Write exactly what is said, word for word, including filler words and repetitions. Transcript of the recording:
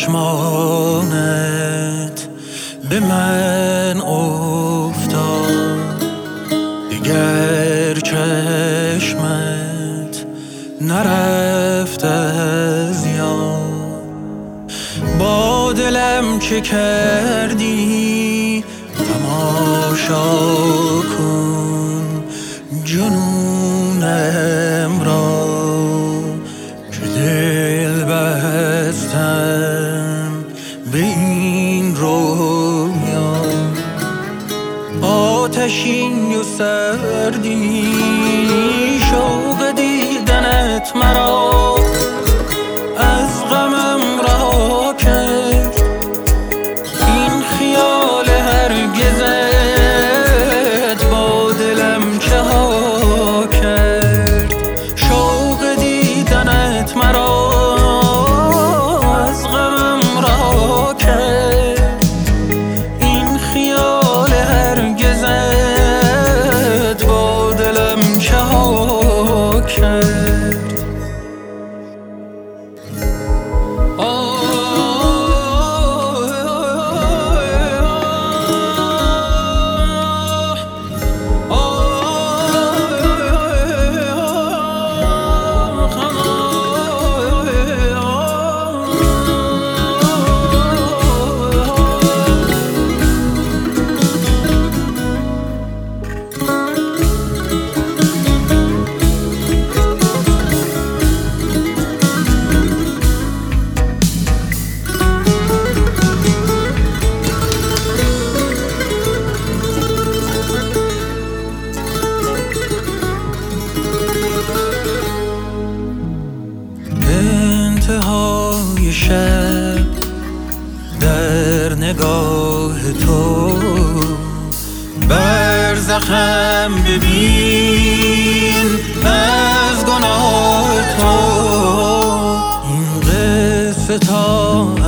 چشمانت به من افتاد، دیگر چشمت نرفت از یاد. با دلم چه کردی تماشا کن جنونم را، که دل بستم به این رویا. آتشین و سردی شوق دیدنت مرا از غمم رها کرد. این خیال هرگزت با دلم چه ها کرد. شوق دیدنت مرا از غمم رها کرد. این خیال هرگزت با دلم چه ها کرد. انتهای شب در نگاه تو برزخم ببین از گناه تو. این قصه تا